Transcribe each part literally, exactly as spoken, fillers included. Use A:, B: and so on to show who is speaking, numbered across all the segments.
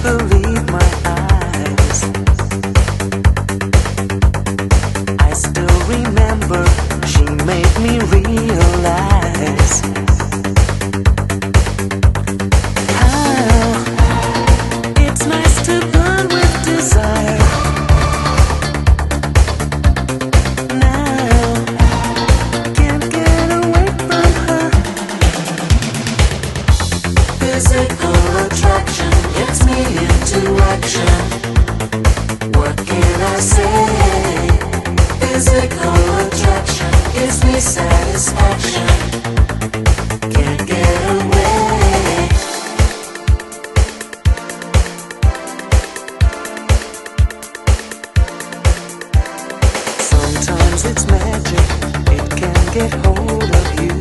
A: believe my eyes. I still remember she made me realize how it's nice to burn with desire. Now can't get away from her. Physical attraction gets me into action. What can I say? Physical attraction gives me satisfaction. Can't get away. Sometimes it's magic, it can get hold of you.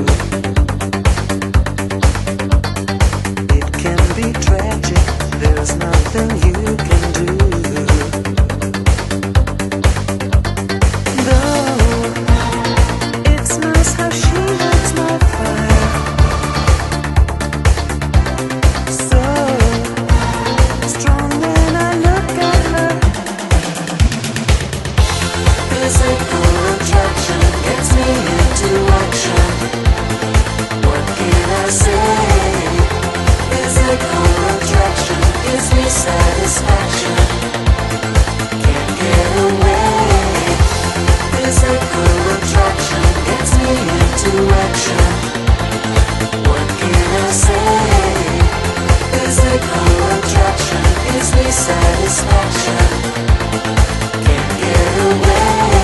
A: It can be tragic, there's nothing you can do. Though it's nice how she lights my fire, so strong when I look at her. Physical attraction gets me into action. What can I say? Physical attraction gives me satisfaction. Can't get away. Physical attraction gets me into action. What can I say? Physical attraction gives me satisfaction. Can't get away.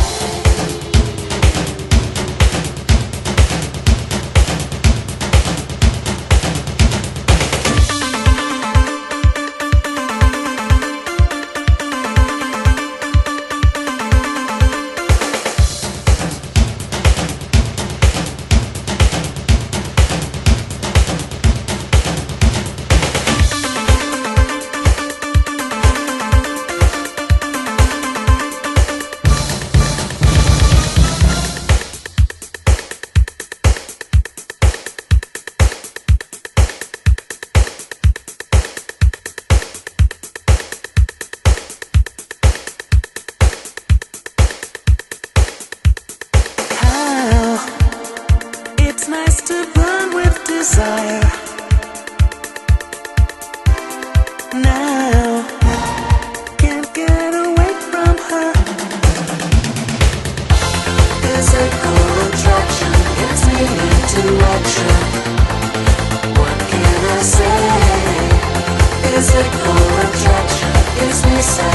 A: It's nice to burn with desire. Now can't get away from her. Physical attraction gets me into action. What can I say? Physical attraction gives me satisfaction.